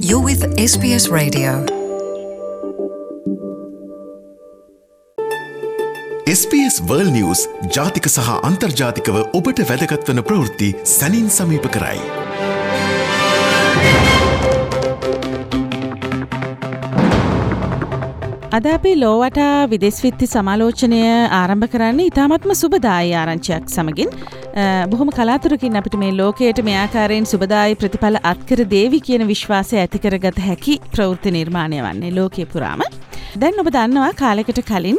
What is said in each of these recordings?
You're with SBS Radio. SBS World News ජාතික සහ අන්තර්ජාතිකව ඔබට වැදගත් වන ප්‍රවෘත්ති සැනින් සමීප කරයි. අද අපි ලෝවට විදේශ විත්ති සමාලෝචනය ආරම්භ කරන්නේ ඉතාමත්ම සුබදායී ආරංචියක් සමගින්. බොහොම කලාතුරකින් අපිට මේ ලෝකයට මේ ආකාරයෙන් සුබදායී ප්‍රතිඵල අත්කර දේවි කියන විශ්වාසය ඇති කරගත හැකි ප්‍රවෘත්ති නිර්මාණය වන්නේ ලෝකයේ පුරාම. දැන් ඔබ දන්නවා කාලයකට කලින්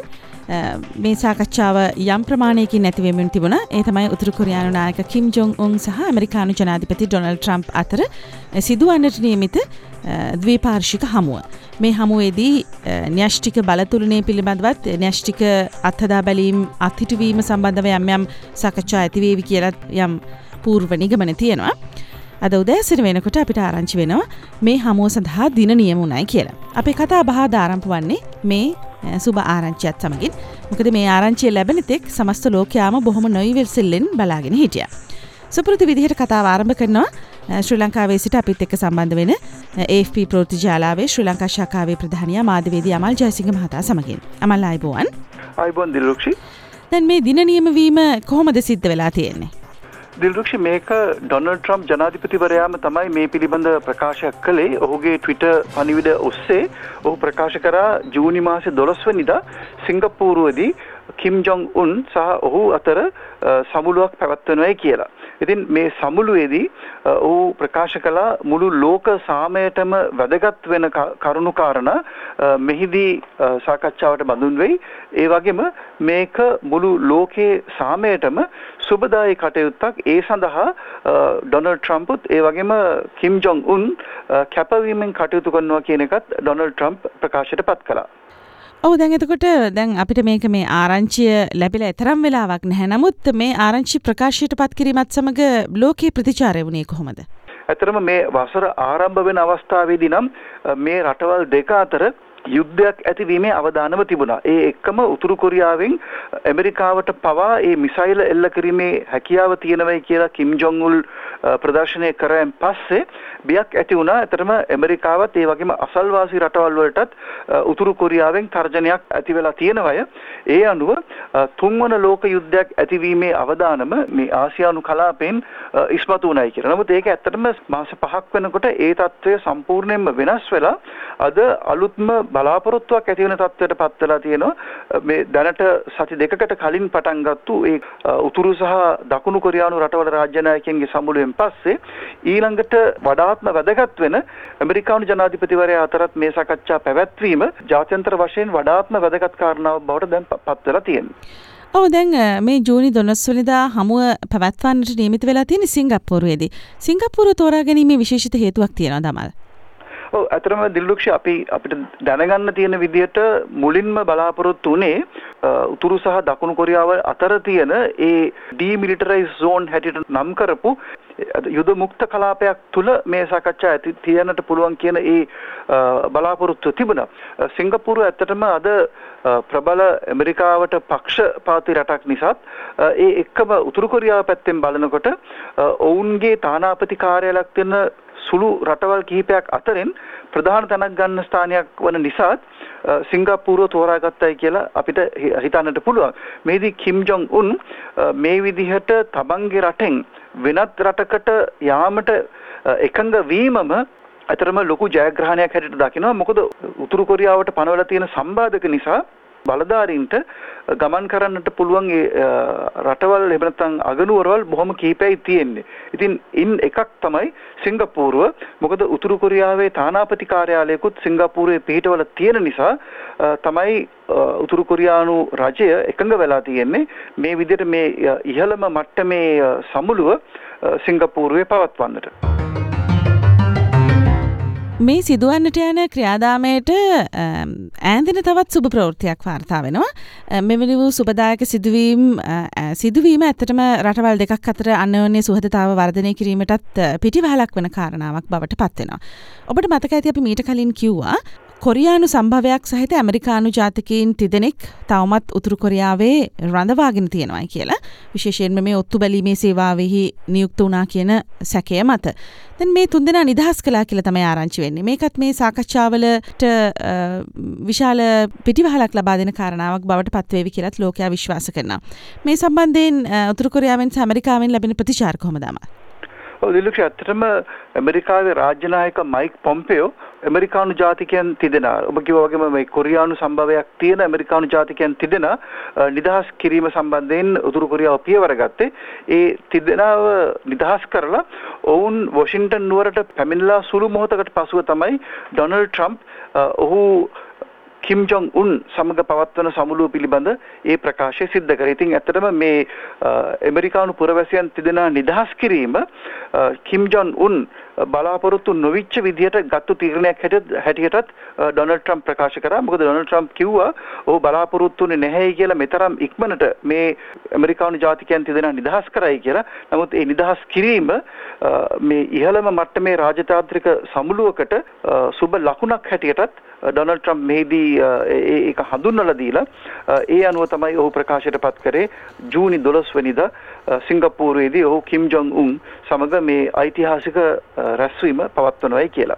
මේ සාකච්ඡාව යම් ප්‍රමාණයකින් නැති වෙමින් තිබුණා. ඒ තමයි උතුරු කොරියානු නායක කිම් ජොන් උන් සහ ඇමරිකානු ජනාධිපති ඩොනල්ඩ් ට්‍රම්ප් අතර සිදුවන්නට නියමිත ද්විපාර්ශ්වික හමුව. මේ හමුවේදී න්‍යෂ්ටික බලතුලනය පිළිබඳවත් න්‍යෂ්ටික අත්හදා බැලීම් අත්හිටුවීම සම්බන්ධව යම් සාකච්ඡා ඇතිවේවි කියලා යම් පූර්ව නිගමන තියෙනවා. අද උදෑසන වෙනකොට අපිට ආරංචි වෙනවා මේ හමුව සඳහා දින නියමුණයි කියලා. අපේ කතා බහ ආරම්භ වන්නේ මේ සුබ ආරංචියත් සමගින්. මොකද මේ ආරංචිය ලැබෙන තෙක් සමස්ත ලෝකයාම බොහොම නොයිවර්සෙල්ලෙන් බලාගෙන හිටියා. සුපුරුදු විදිහට කතාව ආරම්භ කරනවා ශ්‍රී ලංකාවේ සිට අපිත් එක්ක සම්බන්ධ වෙන AFP ප්‍රවෘත්ති ජාලාවේ ශ්‍රී ලංකා ශාඛාවේ ප්‍රධානියා මාධ්‍යවේදී අමල් ජයසිංහ මහතා සමගින්. අමල් ආයුබෝවන්. ආයුබෝවන් දිල්රුක්ෂි. දැන් මේ දින නියම වීම කොහොමද සිද්ධ වෙලා තියෙන්නේ? දිල්රුක්ෂි, මේක ඩොනල්ඩ් ට්‍රම්ප් ජනාධිපතිවරයාම තමයි මේ පිළිබඳ ප්‍රකාශයක් කළේ. ඔහුගේ ට්විටර් පණිවිඩ ඔස්සේ ඔහු ප්‍රකාශ කරා ජූනි මාසේ 12 වෙනිදා සිංගප්පූරුවේදී කිම් ජොන් උන් සහ ඔහු අතර සමුළුවක් පැවැත්වෙනවායි කියලා. ඉතින් මේ සමුළුවේදී ඔහු ප්‍රකාශ කළා මුළු ලෝක සාමයටම වැදගත් වෙන කරුණු කාරණා මෙහිදී සාකච්ඡාවට බඳුන් වෙයි. ඒ වගේම මේක මුළු ලෝකයේ සාමයටම සුබදායී කටයුත්තක්. ඒ සඳහා ඩොනල්ඩ් ට්‍රම්ප්ත් ඒ වගේම කිම් ජොන් උන් කැපවීමෙන් කටයුතු කරනවා කියන එකත් ඩොනල්ඩ් ට්‍රම්ප් ප්‍රකාශයට පත් කළා. දැන් එතකොට දැන් අපිට මේක මේ ආරංචිය ලැබිලා තරම් වෙලාවක් නැහැ. නමුත් මේ ආරංචි ප්‍රකාශයට පත් කිරීමත් සමග ලෝකයේ ප්‍රතිචාරය වුණේ කොහොමද? ඇත්තටම මේ වසර ආරම්භ වෙන අවස්ථාවේදී නම් මේ රටවල් දෙක අතර යුද්ධයක් ඇතිවීමේ අවදානම තිබුණා. ඒ එක්කම උතුරු කොරියාවෙන් ඇමරිකාවට පවා මේ මිසයිල් එල්ල කිරීමේ හැකියාව තියෙනවයි කියලා කිම් ජොන් උන් ප්‍රදර්ශනය කරාන් පස්සේ බියක් ඇති වුණා. ඇත්තටම ඇමරිකාවත් ඒ වගේම අසල්වාසී රටවල් වලටත් උතුරු කොරියාවෙන් තර්ජනයක් ඇති වෙලා තියෙනවය. ඒ අනුව තුන්වන ලෝක යුද්ධයක් ඇතිවීමේ අවදානම මේ ආසියානු කලාපයෙන් ඉස්මතු වුණයි කියලා. නමුත් ඒක ඇත්තටම මාස 5ක් වෙනකොට ඒ තත්ත්වය සම්පූර්ණයෙන්ම වෙනස් වෙලා අද අලුත්ම බලාපොරොත්තුවක් ඇති වෙන තත්ත්වයට පත් වෙලා තියෙනවා. මේ දැනට සති දෙකකට කලින් පටන් ගත්තු ඒ උතුරු සහ දකුණු කොරියානු රටවල රාජ්‍ය නායකයන්ගේ සමුළුවෙන් පස්සේ ඊළඟට වඩාත්ම වැදගත් වෙන ඇමරිකානු ජනාධිපතිවරයා අතරත් මේ සාකච්ඡා පැවැත්වීම ජාත්‍යන්තර වශයෙන් වඩාත්ම වැදගත් කාරණාවක් බවට දැන් පත් වෙලා තියෙනවා. දැන් මේ ජූනි 12 වෙනිදා හමුව පැවැත්වන්නට නියමිත වෙලා තියෙන සිංගප්පූරුවේදී. සිංගප්පූරුව තෝරා ගැනීමේ විශේෂිත හේතුවක් තියෙනවද අමල්? ඇත්තටම දිල්රුක්ෂි අපිට දැනගන්න තියෙන විදිහට මුලින්ම බලාපොරොත්තු වුණේ උතුරු සහ දකුණු කොරියාව අතර තියෙන ඒ ඩීමිලිටරයිස් zone හැටියට නම් කරපු යුද මුක්ත කලාපයක් තුල මේ සාකච්ඡා ඇති තියන්නට පුළුවන් කියන ඒ බලාපොරොත්තු තිබුණා. සිංගප්පූරුව ඇත්තටම අද ප්‍රබල ඇමරිකාවට පක්ෂපාතී රටක් නිසාත් ඒ එක්කම උතුරු කොරියාව පැත්තෙන් බලනකොට ඔවුන්ගේ තානාපති කාර්යාලයක් තියෙන සුළු රටවල් කිහිපයක් අතරින් ප්‍රධාන තැනක් ගන්න ස්ථානයක් වන නිසාත් සිංගප්පූරුව තෝරාගත්තයි කියලා අපිට හිතන්නට පුළුවන්. මේදී කිම් ජොන් උන් මේ විදිහට තමන්ගේ රටෙන් වෙනත් රටකට යාමට එකඟ වීමම අතරම ලොකු ජයග්‍රහණයක් හැටියට දකිනවා. මොකද උතුරු කොරියාවට පනවලා තියෙන සම්බාධක නිසා බලධාරීන්ට ගමන් කරන්නට පුළුවන් රටවල් එහෙම නැත්නම් අගනුවරවල් බොහොම කීපයි තියෙන්නේ. ඉතින් ඉන් එකක් තමයි සිංගප්පූරුව. මොකද උතුරු කොරියාවේ තානාපති කාර්යාලයකුත් සිංගප්පූරුවේ පිහිටවල තියෙන නිසා තමයි උතුරු කොරියානු රජය එකඟ වෙලා තියෙන්නේ මේ විදිහට මේ ඉහළම මට්ටමේ සමුළුව සිංගප්පූරුවේ පවත්වන්නට. මේ සිදුවන්නට යන ක්‍රියාදාමයට ඈඳින තවත් සුබ ප්‍රවෘත්තියක් වාර්තා වෙනවා. මෙවැනි වූ සුබදායක සිදුවීම ඇත්තටම රටවල් දෙකක් අතර අන්‍යෝන්‍ය සුහදතාව වර්ධනය කිරීමටත් පිටිවහලක් වන කාරණාවක් බවට පත් වෙනවා. ඔබට මතක ඇති අපි මීට කලින් කිව්වා කොරියානු සම්භවයක් සහිත ඇමරිකානු ජාතිකයින් තිදෙනෙක් තවමත් උතුරු කොරියාවේ රඳවාගෙන තියෙනවායි කියලා. විශේෂයෙන්ම මේ ඔත්තු බැලීමේ සේවාවෙහි නියුක්ත වුණා කියන සැකය මත. දැන් මේ තුන්දෙනා නිදහස් කළා කියලා තමයි ආරංචි වෙන්නේ. මේකත් මේ සාකච්ඡාවලට විශාල පිටිවහලක් ලබා දෙන කාරණාවක් බවට පත්වේවි කියලාත් ලෝකයා විශ්වාස කරනවා. මේ සම්බන්ධයෙන් උතුරු කොරියාවෙන් සහ ඇමරිකාවෙන් ලැබෙන ප්‍රතිචාර කොහොමද? දිලුක්ෂ ඇත්තටම ඇමරිකාවේ රාජ්‍ය නායක මයික් පොම්පෙයෝ ඇමරිකානු ජාතිකයන් තිදෙනා ඔබ කිව්වා වගේම මේ කොරියානු සම්භවයක් තියෙන ඇමරිකානු ජාතිකයන් තිදෙනා නිදහස් කිරීම සම්බන්ධයෙන් උතුරු කොරියාව පියවර ගත්තේ. ඒ තිදෙනාව නිදහස් කරලා ඔවුන් වොෂින්ටන් නුවරට පැමිණලා සුළු මොහොතකට පසුව තමයි ඩොනල්ඩ් ට්‍රම්ප් ඔහු කිම් ජොන් උන් සමග පවත්වන සමුළුව පිළිබඳ ඒ ප්‍රකාශය සිද්ධ කරේ. ඉතින් ඇත්තටම මේ ඇමරිකානු පුරවැසියන් තිදෙනා නිදහස් කිරීම කිම් ජොන් උන් බලාපොරොත්තු නොවිච්ච විදිහට ගත්තු තීරණයක් හැටියටත් ඩොනල්ඩ් ට්‍රම්ප් ප්‍රකාශ කරා. මොකද ඩොනල්ඩ් ට්‍රම්ප් කිව්වා ඔහු බලාපොරොත්තු වෙන්නේ නැහැයි කියලා මෙතරම් ඉක්මනට මේ ඇමරිකානු ජාතිකයන් තිදෙනා නිදහස් කරයි කියලා. නමුත් ඒ නිදහස් කිරීම මේ ඉහළම මට්ටමේ රාජතාන්ත්‍රික සමුළුවකට සුබ ලකුණක් හැටියටත් ඩොනල්ඩ් ට්‍රම්ප් මෙහිදී ඒක හඳුන්වලා දීලා ඒ අනුව තමයි ඔහු ප්‍රකාශයට පත් කරේ ජූනි 12 වෙනිදා සිංගප්පූරුවේදී ඔහු කිම් ජොන් උන් සමග මේ ඓතිහාසික රැස්වීම පවත්වනවායි කියලා.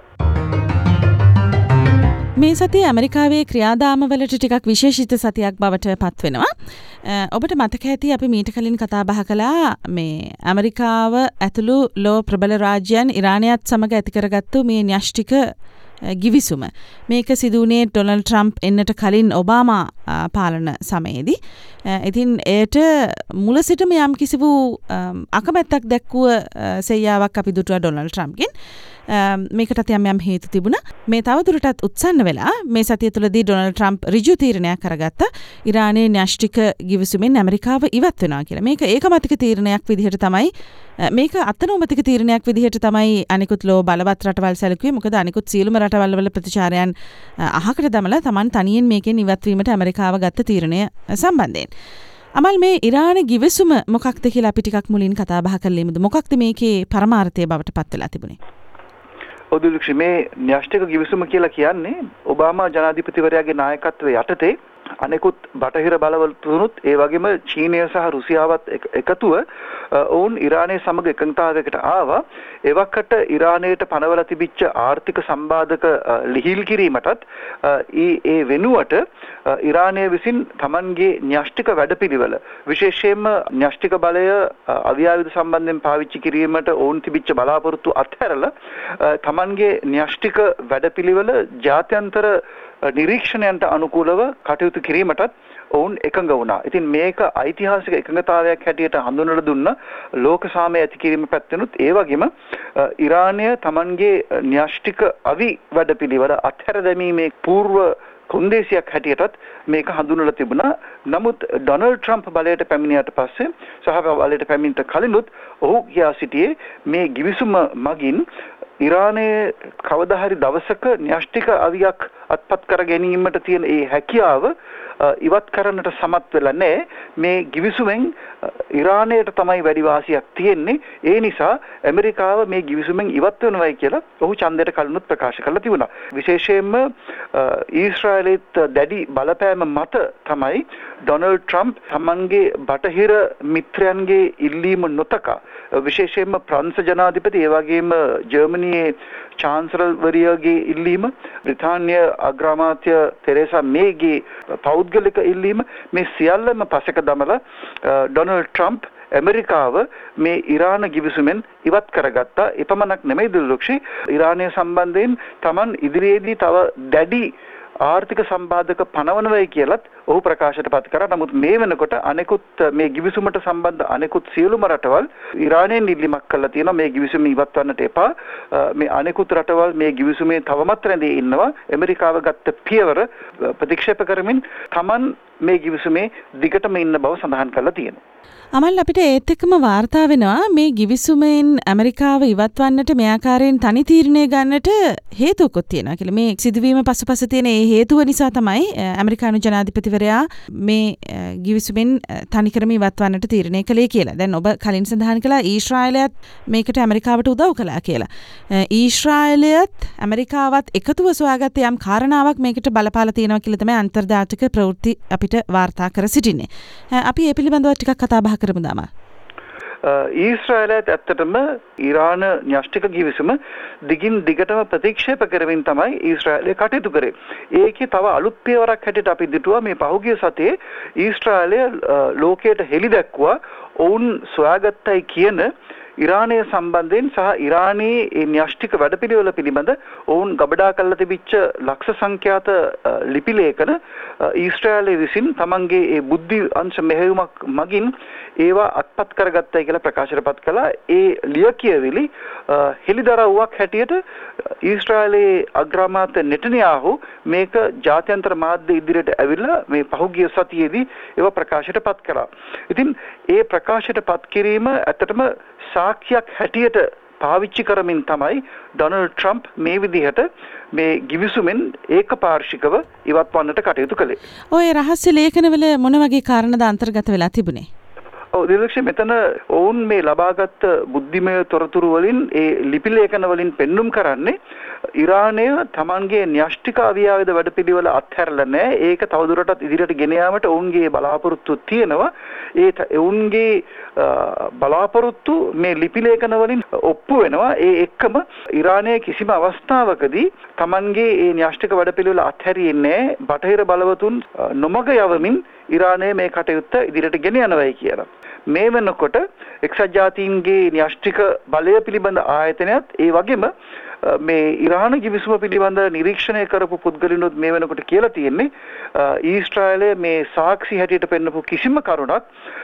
මේ සතිය ඇමරිකාවේ ක්‍රියාදාමවලට ටිකක් විශේෂිත සතියක් බවට පත් වෙනවා. ඔබට මතක ඇති අපි මීට කලින් කතා බහ කළා මේ ඇමරිකාව ඇතුළු ලෝ ප්‍රබල රාජ්‍යයන් ඉරානයත් සමග ඇති කරගත්තු මේ න්‍යෂ්ටික ගිවිසුම. මේක සිදුවුණේ ඩොනල්ඩ් ට්‍රම්ප් එන්නට කලින් ඔබාමා පාලන සමයේදී. ඉතින් එයට මුල සිටම යම් කිසි වූ අකමැත්තක් දැක්වුව සෙයියාවක් අපි දුටුවා ඩොනල්ඩ් ට්‍රම්ප්ගෙන්. මේකටත් යම් හේතු තිබුණා. මේ තවදුරටත් උත්සන්න වෙලා මේ සතිය තුළදී ඩොනල්ඩ් ට්‍රම්ප් ඍජු තීරණයක් කරගත්තා ඉරානයේ න්‍යෂ්ටික ගිවිසුමෙන් ඇමරිකාව ඉවත් වෙනවා කියලා. මේක ඒකමතික තීරණයක් විදිහට තමයි මේක අත්නෝමතික තීරණයක් විදිහට තමයි අනිකුත් ලෝ බලවත් රටවල් සැලකුවේ. මොකද අනිකුත් සියලුම රටවල් වල ප්‍රතිචාරයන් අහකට දමලා Taman තනියෙන් මේකෙන් ඉවත් වීමට ඇමරිකාව ගත්ත තීරණය සම්බන්ධයෙන්. අමල් මේ ඉරාන ගිවිසුම මොකක්ද කියලා අපි ටිකක් මුලින් කතා බහ කරලෙමුද? මොකක්ද මේකේ පරමාර්ථය බවට පත් වෙලා තිබුණේ? ඔදුලක්ෂ මේ න්‍යෂ්ටික ගිවිසුම කියලා කියන්නේ ඔබාමා ජනාධිපතිවරයාගේ නායකත්වයේ යටතේ අනෙකුත් බටහිර බලවල තුනුත් ඒ වගේම චීනය සහ රුසියාවත් එකතුව ඔවුන් ඉරානයේ සමග එකඟතාවයකට ආවා. එවකට ඉරානයට පනවලා තිබිච්ච ආර්ථික සම්බාධක ලිහිල් කිරීමටත් ඒ වෙනුවට ඉරානය විසින් Tamanගේ න්‍යෂ්ටික වැඩපිළිවෙල විශේෂයෙන්ම න්‍යෂ්ටික බලය අවියායුධ සම්බන්ධයෙන් පාවිච්චි කිරීමට ඔවුන් තිබිච්ච බලාපොරොත්තු අත්හැරලා Tamanගේ න්‍යෂ්ටික වැඩපිළිවෙල ජාත්‍යන්තර නිරීක්ෂණයන්ට අනුකූලව කටයුතු කිරීමටත් ඔවුන් එකඟ වුණා. ඉතින් මේක ඓතිහාසික එකඟතාවයක් හැටියට හඳුන්වලා දුන්න ලෝක සාමය ඇති කිරීම පැත්තෙනුත් ඒ වගේම ඉරානය Tamanගේ න්‍යෂ්ටික අවි වැඩපිළිවෙල අත්හැර දැමීමේ పూర్ව කොන්දේසියක් හැටියටත් මේක හඳුන්වලා තිබුණා. නමුත් ඩොනල්ඩ් ට්‍රම්ප් බලයට පැමිණියට පස්සේ සහ බලයට පැමිණෙන්න කලිනුත් ඔහු කියා සිටියේ මේ ගිවිසුම මගින් ඉරානයේ කවදා හරි දවසක න්‍යෂ්ටික අවියක් අත්පත් කර ගැනීමට තියෙන ඒ හැකියාව ඉවත් කරන්නට සමත් වෙලා නැහැ. මේ ගිවිසුමෙන් ඉරානයට තමයි වැඩි වාසියක් තියෙන්නේ. ඒ නිසා ඇමරිකාව මේ ගිවිසුමෙන් ඉවත් වෙනවයි කියලා ඔහු ඡන්දයට කලිනුත් ප්‍රකාශ කරලා තිබුණා. විශේෂයෙන්ම ඊශ්‍රායලෙත් දැඩි බලපෑම මත තමයි ඩොනල්ඩ් ට්‍රම්ප් තමන්ගේ බටහිර මිත්‍රයන්ගේ ඉල්ලීම නොතකා විශේෂයෙන්ම ප්‍රංශ ජනාධිපති ඒ වගේම ජර්මනියේ චාන්සලර්වරියගේ ඉල්ලීම බ්‍රිතාන්‍ය අග්‍රාමාත්‍ය තෙරේසා මේගේ පෞද්ගලික ඉල්ලීම මේ සියල්ලම පසෙක දමලා ඩොනල්ඩ් ට්‍රම්ප් ඇමරිකාව මේ ඉරාන ගිවිසුමෙන් ඉවත් කරගත්තා. එපමණක් නෙමෙයි දුර්ලක්ෂි ඉරානය සම්බන්ධයෙන් Taman ඉදිරියේදී තව දැඩි ආර්ථික සම්බාධක පනවනවයි කියලත් ඔහු ප්‍රකාශයට පත් කරා. නමුත් මේ වෙනකොට අනෙකුත් මේ ගිවිසුමට සම්බන්ධ අනෙකුත් සියලුම රටවල් ඉරානයෙන් ඉල්ලීමක් කළා තියෙනවා මේ ගිවිසුම ඉවත් වන්නට එපා. මේ අනෙකුත් රටවල් මේ ගිවිසුමේ තවමත් රැඳී ඉන්නවා. ඇමරිකාව ගත්ත පියවර ප්‍රතික්ෂේප කරමින් Taman මේ ගිවිසුමේ දිගටම ඉන්න බව සඳහන් කරලා තියෙනවා. අමල් අපිට ඒත් එක්කම වාර්තා වෙනවා මේ ගිවිසුමෙන් ඇමරිකාව ඉවත් වන්නට මේ ආකාරයෙන් තනි තීරණය ගන්නට හේතුවකුත් තියෙනවා කියලා. මේ සිදුවීම පසුපස තියෙන ඒ හේතුව නිසා තමයි ඇමරිකානු ජනාධිපතිවරයා මේ ගිවිසුමෙන් තනිකරම ඉවත් වන්නට තීරණය කළේ කියලා. දැන් ඔබ කලින් සඳහන් කළා ඊශ්‍රායලයත් මේකට ඇමරිකාවට උදව් කළා කියලා. ඊශ්‍රායලයත් ඇමරිකාවත් එකතුව සොයාගත්ත යම් කාරණාවක් මේකට බලපාලා තියෙනවා කියලා තමයි අන්තර්ජාතික ප්‍රවෘත්ති අපිට වාර්තා කර සිටින්නේ. අපි ඒ පිළිබඳව ටිකක් කතා බහ කරමු දාම. ඊශ්‍රායලයත් ඇත්තටම ඉරාන න්‍යෂ්ටික ගිවිසුම දිගින් දිගටම ප්‍රතික්ෂේප කරමින් තමයි ඊශ්‍රායලය කටයුතු කරේ. ඒකේ තව අලුත් පියවරක් හැටියට අපි දිටුවා මේ පහුගිය සතියේ ඊශ්‍රායලය ලෝකයට හෙළි දැක්වුවා ඔවුන් සොයාගත්තයි කියන ඉරානය සම්බන්ධයෙන් සහ ඉරානයේ ඒ න්‍යෂ්ටික වැඩපිළිවෙල පිළිබඳ ඔවුන් ගබඩා කරලා තිබිච්ච ලක්ෂ සංඛ්‍යාත ලිපි ලේඛන ඊශ්‍රායලය විසින් තමන්ගේ ඒ බුද්ධි අංශ මෙහෙයුමක් මගින් ඒවා අත්පත් කරගත්තයි කියලා ප්‍රකාශයටපත් කළා. ඒ ලියකියවිලි හෙළිදරව්වක් හැටියට ඊශ්‍රායලයේ අග්‍රාමාත්‍ය නෙටන්යාහු මේක ජාත්‍යන්තර මාධ්‍ය ඉදිරියට ඇවිල්ලා මේ පහුගිය සතියේදී ඒවා ප්‍රකාශයටපත් කළා. ඉතින් ඒ ප්‍රකාශයටපත් කිරීම ඇත්තටම සාක්ෂියක් හැටියට පාවිච්චි කරමින් තමයි ඩොනල්ඩ් ට්‍රම්ප් මේ විදිහට මේ ගිවිසුමෙන් ඒකපාර්ශ්විකව ඉවත් වන්නට කටයුතු කළේ. ඔය රහස්‍ය ලේඛනවල මොන වගේ කාරණාද අන්තර්ගත වෙලා තිබුණේ? දිලක්ෂ මෙතන ඔවුන් මේ ලබාගත් බුද්ධිමය තොරතුරු වලින් ඒ ලිපි ලේඛන වලින් පෙන්눔 කරන්නේ ඉරානය තමන්ගේ න්‍යෂ්ටික අවියාවද වැඩපිළිවෙල අත්හැරලා නැහැ. ඒක තවදුරටත් ඉදිරියට ගෙන යාමට ඔවුන්ගේ බලාපොරොත්තු තියෙනවා. ඒ ඔවුන්ගේ බලාපොරොත්තු මේ ලිපි ලේඛන වලින් ඔප්පු වෙනවා. ඒ එක්කම ඉරානයේ කිසිම අවස්ථාවකදී තමන්ගේ ඒ න්‍යෂ්ටික වැඩපිළිවෙල අත්හැරියේ නැහැ. බටහිර බලවතුන් නොමග යවමින් ඉරානය මේ කටයුත්ත ඉදිරියට ගෙන යනවායි කියලා. මේ වෙනකොට එක්සත් ජාතීන්ගේ න්‍යෂ්ටික බලය පිළිබඳ ආයතනයත් ඒ වගේම මේ ඉරාන ගිවිසුම පිළිබඳ නිරීක්ෂණය කරපු පුද්ගලයන්ොත් මේ වෙනකොට කියලා තියෙන්නේ ඊශ්‍රායලය මේ සාක්ෂි හැටියට පෙන්නපු කිසිම කරුණක්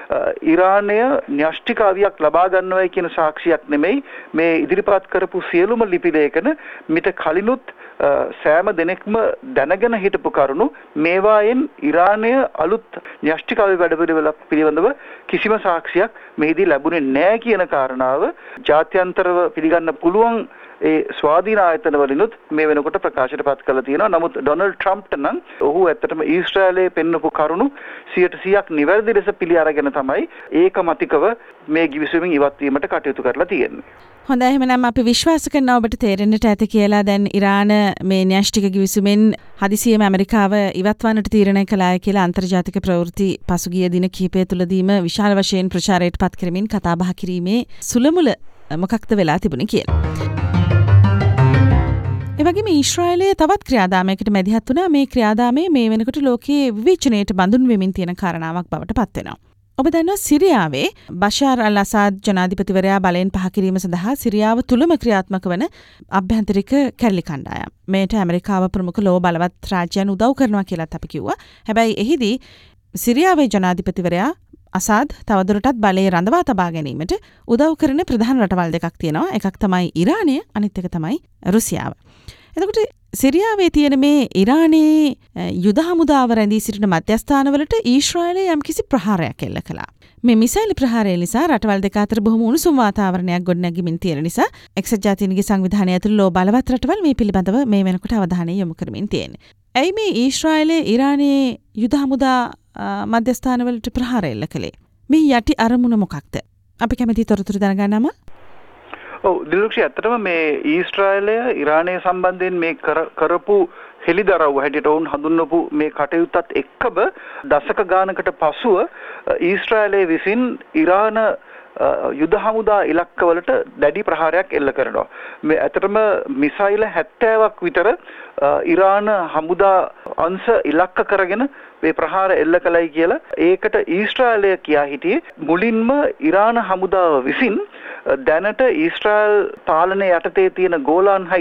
ඉරානය න්‍යෂ්ටික අවියක් ලබා ගන්නවයි කියන සාක්ෂියක් නෙමෙයි. මේ ඉදිරිපත් කරපු සියලුම ලිපි ලේඛන මිට කලිනුත් සෑම දෙනෙක්ම දැනගෙන හිටපු කරුණු මේවායෙන් ඉරානය අලුත් න්‍යෂ්ටික අවිය වැඩපිළිවෙල පිළිබඳව කිසිම සාක්ෂියක් මෙහිදී ලැබුණේ නැහැ කියන කාරණාව ජාත්‍යන්තරව පිළිගන්න පුළුවන් ඒ ස්වාධීන ආයතන වලිනුත් මේ වෙනකොට ප්‍රකාශයටපත් කරලා තියෙනවා. නමුත් ඩොනල්ඩ් ට්‍රම්ප්ට නම් ඔහු ඇත්තටම ඊශ්‍රායලයේ පෙන්නපු කරුණු 100% නිවැරදි ලෙස පිළි අරගෙන තමයි ඒකමතිකව මේ ගිවිසුමින් ඉවත් වීමට කටයුතු කරලා තියෙන්නේ. හොඳයි එහෙනම් අපි විශ්වාස කරනවා ඔබට තේරෙන්නට ඇති කියලා. දැන් ඉරාන මේ න්‍යෂ්ටික ගිවිසුමෙන් හදිසියෙම ඇමරිකාව ඉවත් වන්නට තීරණය කළාය කියලා අන්තර්ජාතික ප්‍රවෘත්ති පසුගිය දින කිහිපය තුළදීම විශාල වශයෙන් ප්‍රචාරයට පත් කරමින් කතා බහ කිරීමේ සුළමුල මොකක්ද වෙලා තිබුණේ කියලා. එවැගේම ඊශ්‍රායලයේ තවත් ක්‍රියාදාමයකට මැදිහත් වුණා. මේ ක්‍රියාදාමයේ මේ වෙනකොට ලෝකයේ විවේචනයට බඳුන් වෙමින් තියෙන කාරණාවක් බවට පත් වෙනවා. ඔබ දන්නවා සිරියාවේ බෂාර් අල් අසාද් ජනාධිපතිවරයා බලයෙන් පහ කිරීම සඳහා සිරියාව තුළම ක්‍රියාත්මක වන අභ්‍යන්තරික කැරලි කණ්ඩායම්. මේට ඇමරිකාව ප්‍රමුඛ ලෝ බලවත් රාජ්‍යයන් උදව් කරනවා කියලාත් අපි කිව්වා. හැබැයි එහිදී සිරියාවේ ජනාධිපතිවරයා අසාද් තවදුරටත් බලය රඳවා තබා ගැනීමට උදව් කරන ප්‍රධාන රටවල් දෙකක් තියෙනවා. එකක් තමයි ඉරානය, අනිත් එක තමයි රුසියාව. එතකොට සිරියාවේ තියෙන මේ ඉරානයේ යුද හමුදාව රැඳී සිටින මධ්‍යස්ථානවලට ඊශ්‍රායලය යම්කිසි ප්‍රහාරයක් එල්ල කළා. මේ මිසයිල් ප්‍රහාරය නිසා රටවල් දෙක අතර බොහොම උණුසුම් වාතාවරණයක් ගොඩනැගෙමින් තියෙන නිසා එක්සත් ජාතීන්ගේ සංවිධානය ඇතුළු ලෝ බලවත් රටවල් මේ පිළිබඳව මේ වෙනකොට අවධානය යොමු කරමින් තියෙන්නේ. ඇයි මේ ඊශ්‍රායලයේ ඉරානයේ යුද හමුදා මධ්‍යස්ථානවලට ප්‍රහාර එල්ල කළේ? මේ යටි අරමුණ මොකක්ද? අපි කැමති තොරතුරු දැනගන්නම. දිලක්ෂ ඇත්තටම මේ ඊශ්‍රායලය ඉරානය සම්බන්ධයෙන් මේ කරපු හෙළිදරව් හැටියට ඔවුන් හඳුන්වපු මේ කටයුත්තත් එක්කම දශක ගානකට පසුව ඊශ්‍රායලය විසින් ඉරාන යුද හමුදා ඉලක්කවලට දැඩි ප්‍රහාරයක් එල්ල කරනවා. මේ ඇත්තටම මිසයිල් 70ක් විතර ඉරාන හමුදා අංශ ඉලක්ක කරගෙන මේ ප්‍රහාර එල්ල කළයි කියලා. ඒකට ඊශ්‍රායලය කියා හිටියේ මුලින්ම ඉරාන හමුදාව විසින් දැනට ඊශ්‍රායල් පාලනය යටතේ තියෙන ගෝලාන් හයිට්ස්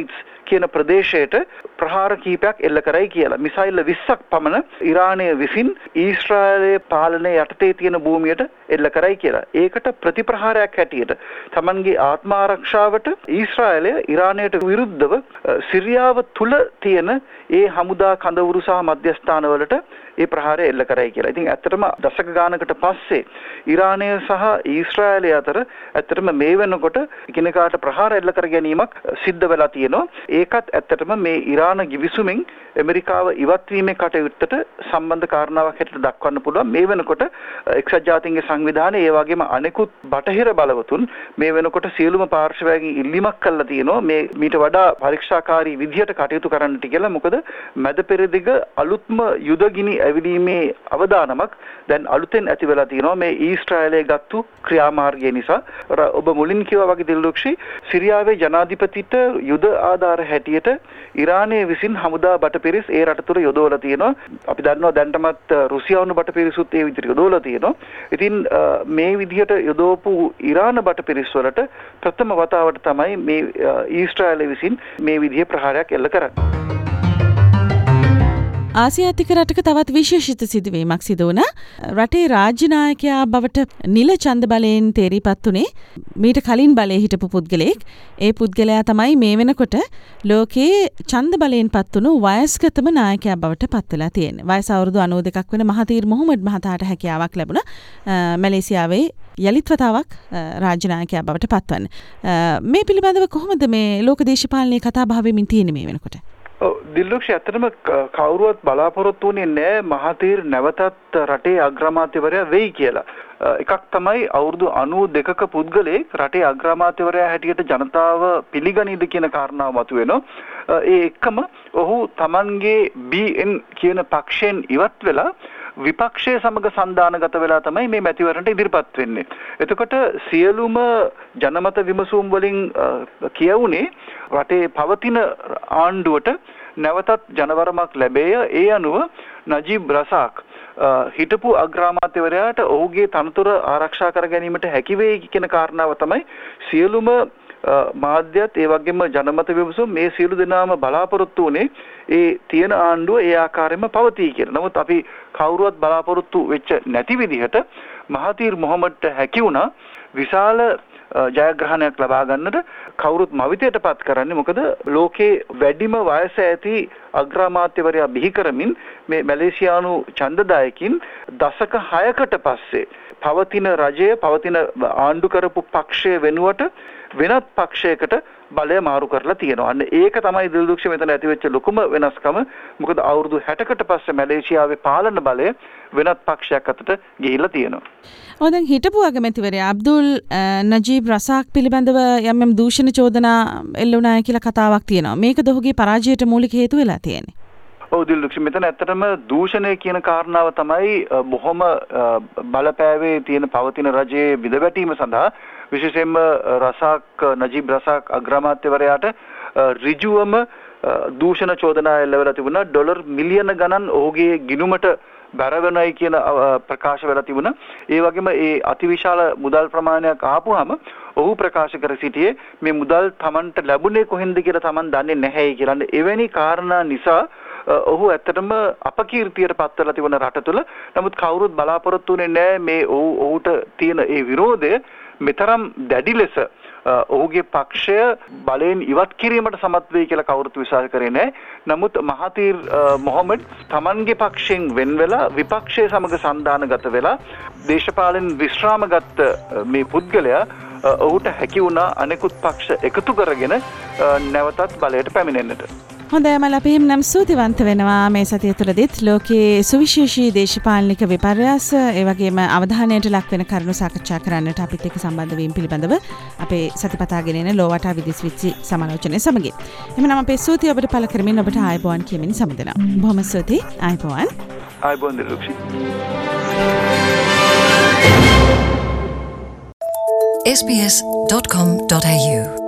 කියන ප්‍රදේශයට ප්‍රහාර කීපයක් එල්ල කරයි කියලා. මිසයිල් 20ක් පමණ ඉරානය විසින් ඊශ්‍රායලයේ පාලනය යටතේ තියෙන භූමියට එල්ල කරයි කියලා. ඒකට ප්‍රතිප්‍රහාරයක් හැටියට තමන්ගේ ආත්ම ආරක්ෂාවට ඊශ්‍රායලය ඉරානයට විරුද්ධව සිරියාව තුල තියෙන ඒ හමුදා කඳවුරු සහ මධ්‍යස්ථානවලට ඒ ප්‍රහාරය එල්ල කරයි කියලා. ඉතින් ඇත්තටම දශක ගානකට පස්සේ ඉරානය සහ ඊශ්‍රායලය අතර ඇත්තටම මේ වෙනකොට එකිනෙකාට ප්‍රහාර එල්ල කර ගැනීමක් සිද්ධ වෙලා තියෙනවා. ඒකත් ඇත්තටම මේ ඉරාන ගිවිසුමෙන් ඇමරිකාව ඉවත් වීමේ කටයුත්තට සම්බන්ධ කාරණාවක් හැටියට දක්වන්න පුළුවන්. මේ වෙනකොට එක්සත් ජාතීන්ගේ සංවිධානය ඒ වගේම අනෙකුත් බටහිර බලවතුන් මේ වෙනකොට සියලුම පාර්ශවයන්ගෙන් ඉල්ලීමක් කළා තියෙනවා මේ මීට වඩා පරීක්ෂාකාරී විදිහට කටයුතු කරන්නට කියලා. මොකද මැද පෙරදිග අලුත්ම යුදගිනි ඇවිදීමේ අවදානමක් දැන් අලුතෙන් ඇති වෙලා තියෙනවා මේ ඊශ්‍රායලයේ ගත්තු ක්‍රියාමාර්ගය නිසා. ඔබ මුලින් කිව්වා වගේ දිල්රුක්ෂි සිරියාවේ ජනාධිපතිට යුද ආධාර හැටියට ඉරානයේ විසින් හමුදා බටපිරිස් ඒ රට තුළ යොදවලා තියෙනවා. අපි දන්නවා දැන්ටමත් රුසියානු බටපිරිසුත් ඒ විදිහට යොදවලා තියෙනවා. ඉතින් මේ විදිහට යොදවපු ඉරාන බටපිරිස් වලට ප්‍රථම වතාවට තමයි මේ ඊශ්‍රායලය විසින් මේ විදිහේ ප්‍රහාරයක් එල්ල කරන්නේ. ආසියාතික රටක තවත් විශේෂිත සිදුවීමක් සිදු වුණා. රටේ රාජ්‍ය නායකයා බවට නිල ඡන්ද බලයෙන් තේරීපත් උනේ මීට කලින් බලයේ හිටපු පුද්ගලයෙක්. ඒ පුද්ගලයා තමයි මේ වෙනකොට ලෝකයේ ඡන්ද බලයෙන් පත් වුණු වයස්ගතම නායකයා බවට පත් වෙලා තියෙන්නේ. වයස අවුරුදු 92ක් වෙන මහතීර් මොහොමඩ් මහතාට හැකියාවක් ලැබුණා මැලේසියාවේ යලිත් වතාවක් රාජ්‍ය නායකයා බවට පත්වන්න. මේ පිළිබඳව කොහොමද මේ ලෝක දේශපාලනයේ කතා බහ වෙමින් තියෙන්නේ මේ වෙනකොට? දිල්ලුක්ෂ ඇත්තටම කවුරුවත් බලාපොරොත්තු වෙන්නේ නැහැ මහතීර් නැවතත් රටේ අග්‍රාමාත්‍යවරයා වෙයි කියලා. එකක් තමයි අවුරුදු 92ක පුද්ගලයෙක් රටේ අග්‍රාමාත්‍යවරයා හැටියට ජනතාව පිළිගනීද කියන කාරණාව මතුවෙනවා. ඒ එක්කම ඔහු Tamanගේ BN කියන පක්ෂයෙන් ඉවත් වෙලා විපක්ෂයේ සමග සන්දානගත වෙලා තමයි මේ මැතිවරණයට ඉදිරිපත් වෙන්නේ. එතකොට සියලුම ජනමත විමසුම් වලින් කියවුනේ රටේ පවතින ආණ්ඩුවට නැවතත් ජනවරමක් ලැබෙය. ඒ අනුව නජීබ් රසාක් හිටපු අග්‍රාමාත්‍යවරයාට ඔහුගේ තනතුර ආරක්ෂා කර ගැනීමට හැකි වෙයි කියන කාරණාව තමයි සියලුම මාධ්‍යත් ඒ වගේම ජනමත විමසුම් මේ සියලු දෙනාම බලාපොරොත්තු වුණේ ඒ තියෙන ආණ්ඩුව ඒ ආකාරයෙන්ම පවතී කියලා. නමුත් අපි කවුරුවත් බලාපොරොත්තු වෙච්ච නැති විදිහට මහතීර් මොහොමඩ්ට හැකි වුණා විශාල ජයග්‍රහණයක් ලබා ගන්නට. කවුරුත් මවිතයටපත් කරන්නේ මොකද ලෝකේ වැඩිම වයස ඇති අග්‍රාමාත්‍යවරයා බිහි කරමින් මේ මැලේසියානු ඡන්දදායකින් දශක 6කට පස්සේ පවතින රජය පවතින ආණ්ඩු කරපු පක්ෂය වෙනුවට වෙනත් පක්ෂයකට බලය මාරු කරලා තියෙනවා. අන්න ඒක තමයි දිල්දුක්ෂ මෙතන ඇති වෙච්ච ලොකුම වෙනස්කම. මොකද අවුරුදු 60කට පස්සේ මැලේසියාවේ පාලන බලය වෙනත් පක්ෂයක් අතට ගිහිල්ලා තියෙනවා. දැන් හිටපු අගමැතිවරයා අබ්දුල් නජීබ් රසාක් පිළිබඳව යම් දූෂණ චෝදනා එල්ල වුණා කියලා කතාවක් තියෙනවා. මේකද ඔහුගේ පරාජයට මූලික හේතු වෙලා තියෙන්නේ. ඔව් දිල්දුක්ෂ මෙතන ඇත්තටම දූෂණය කියන කාරණාව තමයි බොහොම බලපෑවේ තියෙන පවතින රජයේ විදවැටීම සඳහා විශේෂයෙන්ම රසාක් නජීබ් රසාක් අග්‍රාමාත්‍යවරයාට ඍජුවම දූෂණ චෝදනා එල්ලවලා තිබුණා. ඩොලර් මිලියන ගණන් ඔහුගේ ගිණුමට බැරවෙනයි කියන ප්‍රකාශ වෙලා තිබුණා. ඒ වගේම ඒ අතිවිශාල මුදල් ප්‍රමාණයක් ආපුවාම ඔහු ප්‍රකාශ කර සිටියේ මේ මුදල් Tamanට ලැබුණේ කොහෙන්ද කියලා Taman දන්නේ නැහැයි කියලා. එවැනි කාරණා නිසා ඔහු ඇත්තටම අපකීර්තියට පත් වෙලා තිබුණ රට තුළ. නමුත් කවුරුත් බලාපොරොත්තු වෙන්නේ නැහැ මේ ඔහුට තියෙන ඒ විරෝධය මෙතරම් දැඩි ලෙස ඔහුගේ පක්ෂය බලයෙන් ඉවත් කිරීමට සමත් වෙයි කියලා කවුරුත් විශ්වාස කරේ නැහැ. නමුත් මහතීර් මොහොමඩ් Tamanගේ පක්ෂයෙන් වෙන් වෙලා විපක්ෂයේ සමග සන්දානගත වෙලා දේශපාලන විශ්‍රාම ගත්ත මේ පුද්ගලයා ඔහුට හැකි වුණා අනෙකුත් පක්ෂ එකතු කරගෙන නැවතත් බලයට පැමිණෙන්නට. හොඳයි මල අපි එහෙනම් ස්තුතිවන්ත වෙනවා මේ සතිය තුළදීත් ලෝකයේ සුවිශේෂී දේශපාලනික විපර්යාස ඒ වගේම අවධානයට ලක් වෙන කරුණු සාකච්ඡා කරන්නට අපිත් එක්ක සම්බන්ධ වීම පිළිබඳව අපේ සතිපතාගෙන එන ලෝවටා විදිස්විච්චි සමාලෝචනය සමගින්. එහෙනම් අපේ ස්තුතිය ඔබට පළ කරමින් ඔබට ආයුබෝවන් කියමින් සමුදෙනවා. බොහොම ස්තුතියි ආයුබෝවන්. ආයුබෝවන් දිලුක්ෂි. sbs.com.au